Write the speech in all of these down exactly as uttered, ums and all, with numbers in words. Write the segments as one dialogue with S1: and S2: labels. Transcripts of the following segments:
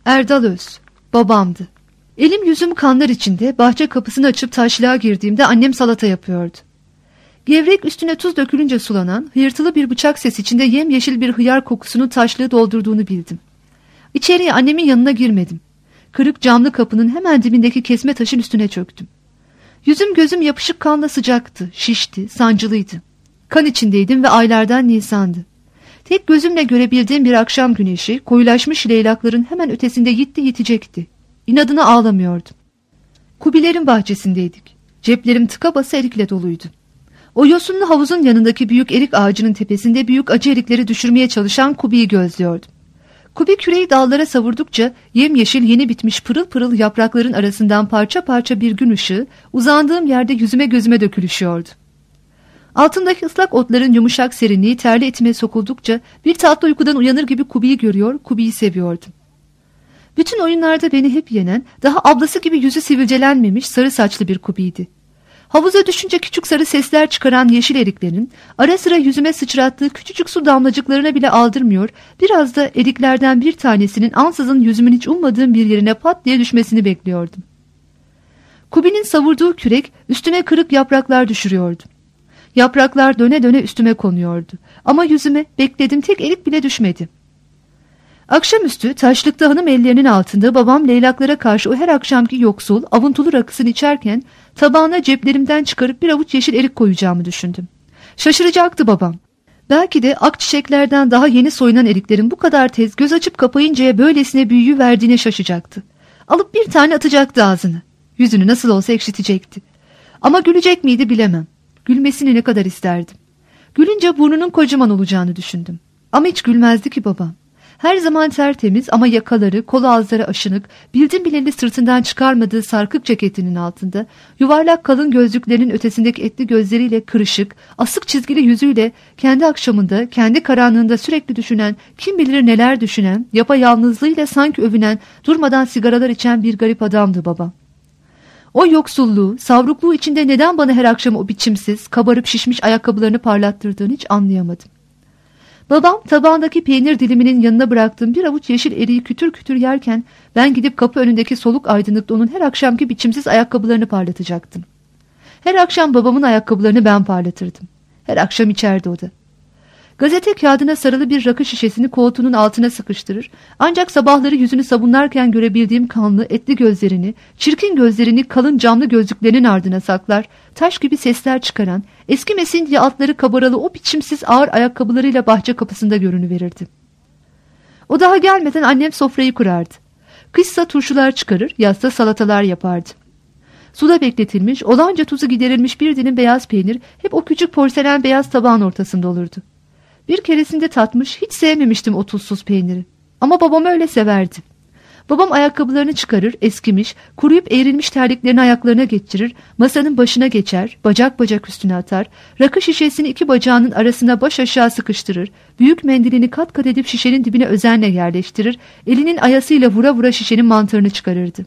S1: Erdal Öz, babamdı. Elim yüzüm kanlar içinde, bahçe kapısını açıp taşlığa girdiğimde annem salata yapıyordu. Gevrek üstüne tuz dökülünce sulanan, hıyırtılı bir bıçak sesi içinde yemyeşil bir hıyar kokusunun taşlığı doldurduğunu bildim. İçeriye annemin yanına girmedim. Kırık camlı kapının hemen dibindeki kesme taşın üstüne çöktüm. Yüzüm gözüm yapışık kanla sıcaktı, şişti, sancılıydı. Kan içindeydim ve aylardan Nisan'dı. Tek gözümle görebildiğim bir akşam güneşi, koyulaşmış leylakların hemen ötesinde yitti yitecekti. İnadına ağlamıyordum. Kubilerin bahçesindeydik. Ceplerim tıka basa erikle doluydu. O yosunlu havuzun yanındaki büyük erik ağacının tepesinde büyük acı erikleri düşürmeye çalışan Kubi'yi gözlüyordum. Kubi küreği dallara savurdukça yemyeşil yeni bitmiş pırıl pırıl yaprakların arasından parça parça bir gün ışığı uzandığım yerde yüzüme gözüme dökülüşüyordu. Altındaki ıslak otların yumuşak serinliği terli etime sokuldukça bir tatlı uykudan uyanır gibi Kubi'yi görüyor, Kubi'yi seviyordum. Bütün oyunlarda beni hep yenen, daha ablası gibi yüzü sivilcelenmemiş sarı saçlı bir Kubi'ydi. Havuza düşünce küçük sarı sesler çıkaran yeşil eriklerin ara sıra yüzüme sıçrattığı küçücük su damlacıklarına bile aldırmıyor, biraz da eriklerden bir tanesinin ansızın yüzümün hiç ummadığım bir yerine pat diye düşmesini bekliyordum. Kubi'nin savurduğu kürek üstüme kırık yapraklar düşürüyordu. Yapraklar döne döne üstüme konuyordu ama yüzüme beklediğim tek erik bile düşmedi. Akşamüstü taşlıkta hanım ellerinin altında babam leylaklara karşı o her akşamki yoksul, avuntulu rakısını içerken tabağına ceplerimden çıkarıp bir avuç yeşil erik koyacağımı düşündüm. Şaşıracaktı babam. Belki de ak çiçeklerden daha yeni soyunan eriklerin bu kadar tez göz açıp kapayıncaya böylesine büyüyü verdiğine şaşacaktı. Alıp bir tane atacaktı ağzına. Yüzünü nasıl olsa ekşitecekti. Ama gülecek miydi bilemem. Gülmesini ne kadar isterdim. Gülünce burnunun kocaman olacağını düşündüm. Ama hiç gülmezdi ki babam. Her zaman tertemiz ama yakaları, kolu ağızları aşınık, bildim bileli sırtından çıkarmadığı sarkık ceketinin altında, yuvarlak kalın gözlüklerinin ötesindeki etli gözleriyle kırışık, asık çizgili yüzüyle, kendi akşamında, kendi karanlığında sürekli düşünen, kim bilir neler düşünen, yapayalnızlığıyla sanki övünen, durmadan sigaralar içen bir garip adamdı babam. O yoksulluğu, savrukluğu içinde neden bana her akşam o biçimsiz, kabarıp şişmiş ayakkabılarını parlattırdığını hiç anlayamadım. Babam tabağındaki peynir diliminin yanına bıraktığım bir avuç yeşil eriği kütür kütür yerken ben gidip kapı önündeki soluk aydınlıkta onun her akşamki biçimsiz ayakkabılarını parlatacaktım. Her akşam babamın ayakkabılarını ben parlatırdım. Her akşam içerdi o da. Gazete kağıdına sarılı bir rakı şişesini koltuğunun altına sıkıştırır, ancak sabahları yüzünü sabunlarken görebildiğim kanlı, etli gözlerini, çirkin gözlerini kalın camlı gözlüklerinin ardına saklar, taş gibi sesler çıkaran, eskimesin diye altları kabaralı o biçimsiz ağır ayakkabılarıyla bahçe kapısında görünüverirdi. O daha gelmeden annem sofrayı kurardı. Kışsa turşular çıkarır, yazsa salatalar yapardı. Suda bekletilmiş, olanca tuzu giderilmiş bir dilim beyaz peynir hep o küçük porselen beyaz tabağın ortasında olurdu. Bir keresinde tatmış, hiç sevmemiştim o tuzsuz peyniri. Ama babam öyle severdi. Babam ayakkabılarını çıkarır, eskimiş, kuruyup eğrilmiş terliklerini ayaklarına geçirir, masanın başına geçer, bacak bacak üstüne atar, rakı şişesini iki bacağının arasına baş aşağı sıkıştırır, büyük mendilini kat kat edip şişenin dibine özenle yerleştirir, elinin ayasıyla vura vura şişenin mantarını çıkarırdı.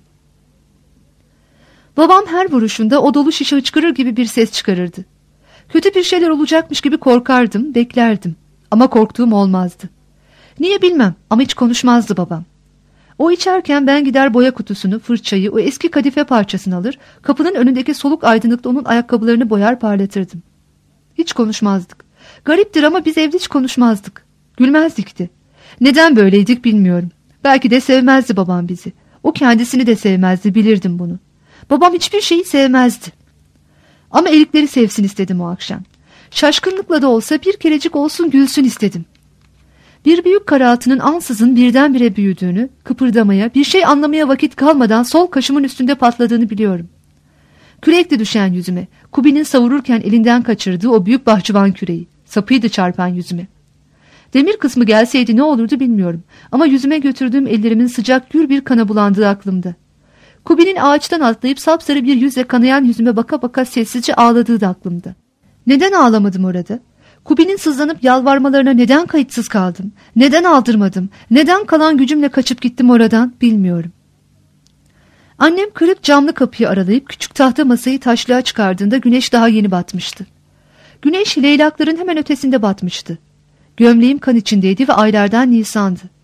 S1: Babam her vuruşunda o dolu şişe hıçkırır gibi bir ses çıkarırdı. Kötü bir şeyler olacakmış gibi korkardım, beklerdim. Ama korktuğum olmazdı. Niye bilmem ama hiç konuşmazdı babam. O içerken ben gider boya kutusunu, fırçayı, o eski kadife parçasını alır, kapının önündeki soluk aydınlıkta onun ayakkabılarını boyar parlatırdım. Hiç konuşmazdık. Gariptir ama biz evde hiç konuşmazdık. Gülmezdik de. Neden böyleydik bilmiyorum. Belki de sevmezdi babam bizi. O kendisini de sevmezdi, bilirdim bunu. Babam hiçbir şeyi sevmezdi. Ama erikleri sevsin istedim o akşam. Şaşkınlıkla da olsa bir kerecik olsun gülsün istedim. Bir büyük karaatının ansızın birdenbire büyüdüğünü, kıpırdamaya, bir şey anlamaya vakit kalmadan sol kaşımın üstünde patladığını biliyorum. Kürekti düşen yüzüme, Kubi'nin savururken elinden kaçırdığı o büyük bahçıvan küreği, sapıydı çarpan yüzüme. Demir kısmı gelseydi ne olurdu bilmiyorum ama yüzüme götürdüğüm ellerimin sıcak gür bir kana bulandığı aklımda. Kubi'nin ağaçtan atlayıp sapsarı bir yüzle kanayan yüzüme baka baka sessizce ağladığı da aklımda. Neden ağlamadım orada? Kubi'nin sızlanıp yalvarmalarına neden kayıtsız kaldım? Neden aldırmadım? Neden kalan gücümle kaçıp gittim oradan bilmiyorum. Annem kırık camlı kapıyı aralayıp küçük tahta masayı taşlığa çıkardığında güneş daha yeni batmıştı. Güneş leylakların hemen ötesinde batmıştı. Gömleğim kan içindeydi ve aylardan Nisan'dı.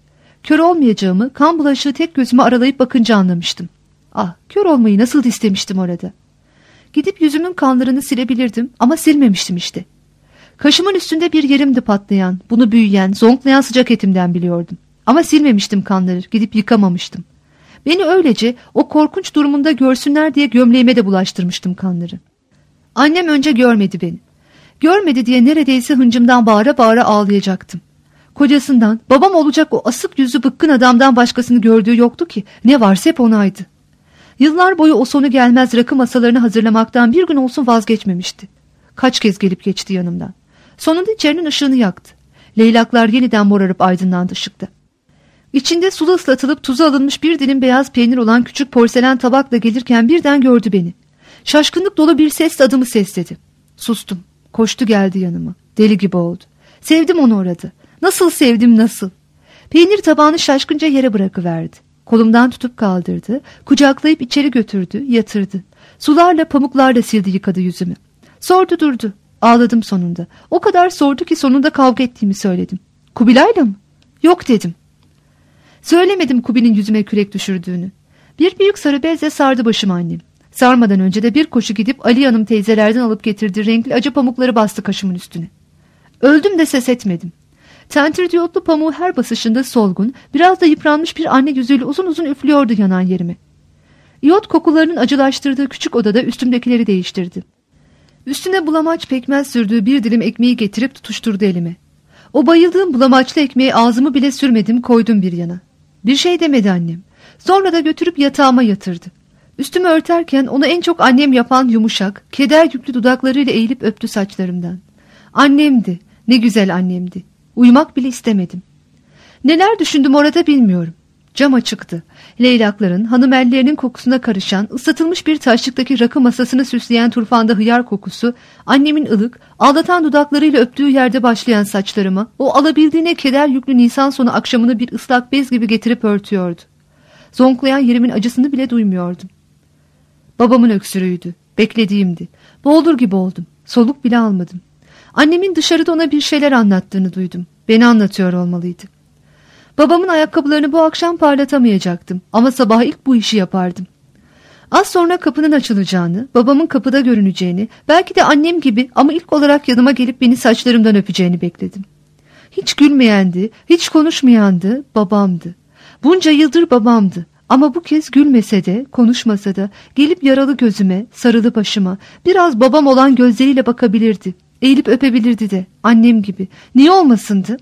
S1: Kör olmayacağımı kan bulaşığı tek gözümü aralayıp bakınca anlamıştım. Ah, kör olmayı nasıl istemiştim orada. Gidip yüzümün kanlarını silebilirdim ama silmemiştim işte. Kaşımın üstünde bir yerimdi patlayan, bunu büyüyen, zonklayan sıcak etimden biliyordum. Ama silmemiştim kanları, gidip yıkamamıştım. Beni öylece o korkunç durumunda görsünler diye gömleğime de bulaştırmıştım kanları. Annem önce görmedi beni. Görmedi diye neredeyse hıncımdan bağıra bağıra ağlayacaktım. Kocasından, babam olacak o asık yüzlü bıkkın adamdan başkasını gördüğü yoktu ki. Ne varsa hep onaydı. Yıllar boyu o sonu gelmez rakı masalarını hazırlamaktan bir gün olsun vazgeçmemişti. Kaç kez gelip geçti yanımdan. Sonunda içerinin ışığını yaktı. Leylaklar yeniden morarıp aydınlandı ışıkta. İçinde sulu ıslatılıp tuzu alınmış bir dilim beyaz peynir olan küçük porselen tabakla gelirken birden gördü beni. Şaşkınlık dolu bir sesle adımı sesledi. Sustum. Koştu geldi yanıma. Deli gibi oldu. Sevdim onu orada. Nasıl sevdim nasıl. Peynir tabağını şaşkınca yere bırakıverdi. Kolumdan tutup kaldırdı. Kucaklayıp içeri götürdü, yatırdı. Sularla pamuklarla sildi yıkadı yüzümü. Sordu durdu. Ağladım sonunda. O kadar sordu ki sonunda kavga ettiğimi söyledim. Kubilay'la mı? Yok dedim. Söylemedim Kubi'nin yüzüme kürek düşürdüğünü. Bir büyük sarı bezle sardı başımı annem. Sarmadan önce de bir koşu gidip Ali Hanım teyzelerden alıp getirdiği renkli acı pamukları bastı kaşımın üstüne. Öldüm de ses etmedim. Tentir diyotlu pamuğu her basışında solgun, biraz da yıpranmış bir anne yüzüyle uzun uzun üflüyordu yanan yerime. İyot kokularının acılaştırdığı küçük odada üstümdekileri değiştirdi. Üstüne bulamaç pekmez sürdüğü bir dilim ekmeği getirip tutuşturdu elime. O bayıldığım bulamaçlı ekmeği ağzımı bile sürmedim, koydum bir yana. Bir şey demedi annem. Sonra da götürüp yatağıma yatırdı. Üstümü örterken onu en çok annem yapan yumuşak, keder yüklü dudaklarıyla eğilip öptü saçlarımdan. Annemdi, ne güzel annemdi. Uyumak bile istemedim. Neler düşündüm orada bilmiyorum. Cam açıktı. Leylakların, hanımellerinin kokusuna karışan, ıslatılmış bir taşlıktaki rakı masasını süsleyen turfanda hıyar kokusu, annemin ılık, aldatan dudaklarıyla öptüğü yerde başlayan saçlarıma, o alabildiğine keder yüklü Nisan sonu akşamını bir ıslak bez gibi getirip örtüyordu. Zonklayan yerimin acısını bile duymuyordum. Babamın öksürüğüydü. Beklediğimdi. Boğulur gibi oldum. Soluk bile almadım. Annemin dışarıda ona bir şeyler anlattığını duydum. Beni anlatıyor olmalıydı. Babamın ayakkabılarını bu akşam parlatamayacaktım ama sabah ilk bu işi yapardım. Az sonra kapının açılacağını, babamın kapıda görüneceğini, belki de annem gibi ama ilk olarak yanıma gelip beni saçlarımdan öpeceğini bekledim. Hiç gülmeyendi, hiç konuşmayandı, babamdı. Bunca yıldır babamdı ama bu kez gülmese de, konuşmasa da, gelip yaralı gözüme, sarılı başıma, biraz babam olan gözleriyle bakabilirdi, eğilip öpebilirdi de, annem gibi. Niye olmasındı?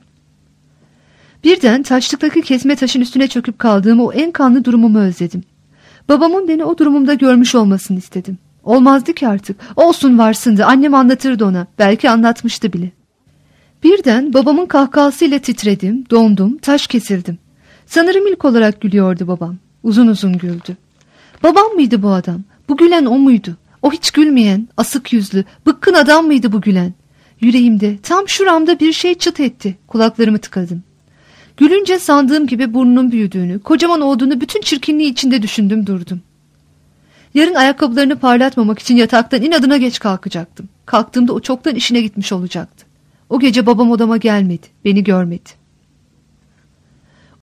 S1: Birden taşlıktaki kesme taşın üstüne çöküp kaldığım o en kanlı durumumu özledim. Babamın beni o durumumda görmüş olmasını istedim. Olmazdı ki artık. Olsun varsındı. Annem anlatırdı ona. Belki anlatmıştı bile. Birden babamın kahkahasıyla titredim, dondum, taş kesildim. Sanırım ilk olarak gülüyordu babam. Uzun uzun güldü. Babam mıydı bu adam? Bu gülen o muydu? O hiç gülmeyen, asık yüzlü, bıkkın adam mıydı bu gülen? Yüreğimde, tam şuramda bir şey çıt etti. Kulaklarımı tıkadım. Gülünce sandığım gibi burnunun büyüdüğünü, kocaman olduğunu bütün çirkinliği içinde düşündüm durdum. Yarın ayakkabılarını parlatmamak için yataktan inadına geç kalkacaktım. Kalktığımda o çoktan işine gitmiş olacaktı. O gece babam odama gelmedi, beni görmedi.